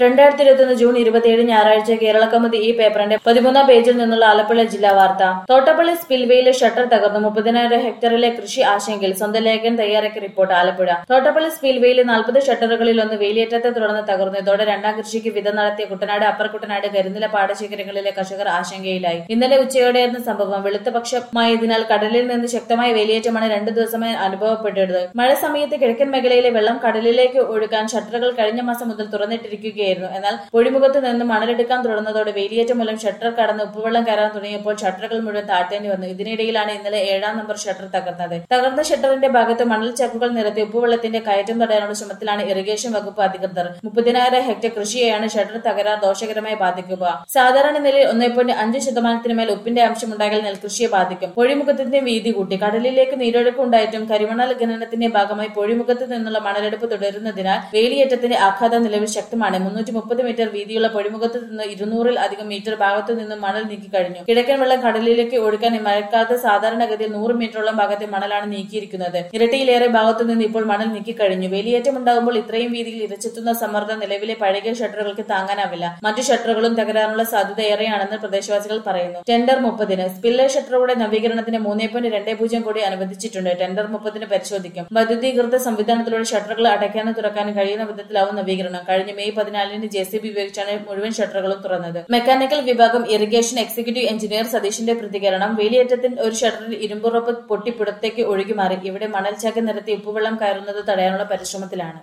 2021 June 27 ഞായറാഴ്ച കേരള കൗമുദി ഈ പേപ്പറിന്റെ 13-ാം പേജിൽ നിന്നുള്ള ആലപ്പുഴ ജില്ലാ വാർത്ത. തോട്ടപ്പള്ളി സ്പിൽവേയിലെ ഷട്ടർ തകർന്നു, 30,000 ഹെക്ടറിലെ കൃഷി ആശങ്കയിൽ. സ്വന്തം ലേഖകൻ തയ്യാറാക്കിയ റിപ്പോർട്ട്. ആലപ്പുഴ. തോട്ടപ്പള്ളി സ്പിൽവേയിലെ 40 ഷട്ടറുകളിലൊന്ന് വേലിയേറ്റത്തെ തുടർന്ന് തകർന്നു. ഇതോടെ രണ്ടാം കൃഷിക്ക് വിധം നടത്തിയ കുട്ടനാട്, അപ്പർ കുട്ടനാട്, കരിനില പാടശേഖരങ്ങളിലെ കർഷകർ ആശങ്കയിലായി. ഇന്നലെ ഉച്ചയോടെയായിരുന്നു സംഭവം. വെളുത്ത പക്ഷമായതിനാൽ കടലിൽ നിന്ന് ശക്തമായ വേലിയേറ്റമാണ് 2 ദിവസമായി അനുഭവപ്പെട്ടത്. മഴ സമയത്ത് കിഴക്കൻ മേഖലയിലെ വെള്ളം കടലിലേക്ക് ഒഴുകാൻ ഷട്ടറുകൾ കഴിഞ്ഞ മാസം മുതൽ തുറന്നിട്ടിരിക്കുകയായിരുന്നു. എന്നാൽ പൊഴിമുഖത്ത് നിന്ന് മണലെടുക്കാൻ തുടർന്നതോടെ വേലിയേറ്റം മൂലം ഷട്ടർ കടന്ന് ഉപ്പുവെള്ളം കയറാൻ തുടങ്ങിയപ്പോൾ ഷട്ടറുകൾ മുഴുവൻ താഴ്ത്തേണ്ടി വന്നു. ഇതിനിടയിലാണ് ഇന്നലെ 7-ാം നമ്പർ ഷട്ടർ തകർന്നത്. തകർന്ന ഷട്ടറിന്റെ ഭാഗത്ത് മണൽ ചാക്കുകൾ നിരത്തി ഉപ്പുവെള്ളത്തിന്റെ കയറ്റം തടയാനുള്ള ശ്രമത്തിലാണ് ഇറിഗേഷൻ വകുപ്പ് അധികൃതർ. 30,000 ഹെക്ടർ കൃഷിയെയാണ് ഷട്ടർ തകരാർ ദോഷകരമായി ബാധിക്കുക. സാധാരണ നിലയിൽ 1.5% മേൽ ഉപ്പിന്റെ അംശമുണ്ടായാൽ നെൽകൃഷിയെ ബാധിക്കും. പൊഴിമുഖത്തിന്റെ വീതി കൂട്ടി. കടലിലേക്ക് നീരൊഴുക്ക് ഉണ്ടായിട്ടും കരിമണൽ ഖനനത്തിന്റെ ഭാഗമായി പൊഴിമുഖത്ത് നിന്നുള്ള മണലെടുപ്പ് തുടരുന്നതിനാൽ വേലിയേറ്റത്തിന്റെ ആഘാതം നിലവിൽ ശക്തമാണ്. 330 മീറ്റർ വീതിയുള്ള പൊഴിമുഖത്ത് നിന്ന് 200-ൽ അധികം മീറ്റർ ഭാഗത്തു നിന്നും മണൽ നീക്കി കഴിഞ്ഞു. കിഴക്കൻ വെള്ളം കടലിലേക്ക് ഒഴുകാൻ മഴക്കാലത്ത് സാധാരണഗതിയിൽ 100 മീറ്ററോളം ഭാഗത്തെ മണലാണ് നീക്കിയിരിക്കുന്നത്. ഇരട്ടിയിലേറെ ഭാഗത്തു നിന്ന് ഇപ്പോൾ മണൽ നീക്കി കഴിഞ്ഞു. വേലിയേറ്റം ഉണ്ടാകുമ്പോൾ ഇത്രയും വീതിയിൽ ഇരച്ചെത്തുന്ന സമ്മർദ്ദം നിലവിലെ പഴകിയ ഷട്ടറുകൾക്ക് താങ്ങാനാവില്ല. മറ്റു ഷട്ടറുകളും തകരാനുള്ള സാധ്യത ഏറെയാണെന്ന് പ്രദേശവാസികൾ പറയുന്നു. ടെൻഡർ 30-ന്. സ്പില്ലേ ഷട്ടറുകളുടെ നവീകരണത്തിന് 3.20 കോടി അനുവദിച്ചിട്ടുണ്ട്. ടെൻഡർ 30-ന് പരിശോധിക്കും. വൈദ്യുതീകൃത സംവിധാനത്തിലൂടെ ഷട്ടറുകൾ അടയ്ക്കാനും തുറക്കാനും കഴിയുന്ന വിധത്തിലാവും നവീകരണം. കഴിഞ്ഞ മെയ് 14-ന് JCB ഉപയോഗിച്ചാണ് മുഴുവൻ ഷട്ടറുകളും തുറന്നത്. മെക്കാനിക്കൽ വിഭാഗം ഇറിഗേഷൻ എക്സിക്യൂട്ടീവ് എഞ്ചിനീയർ സതീഷിന്റെ പ്രതികരണം. വേലിയേറ്റത്തിൽ ഒരു ഷട്ടറിൽ ഇരുമ്പുറപ്പ് പൊട്ടി പുറത്തേക്ക് ഒഴുകി മാറി. ഇവിടെ മണൽ ചാക്ക് നിരത്തി ഉപ്പുവെള്ളം കയറുന്നത് തടയാനുള്ള പരിശ്രമത്തിലാണ്.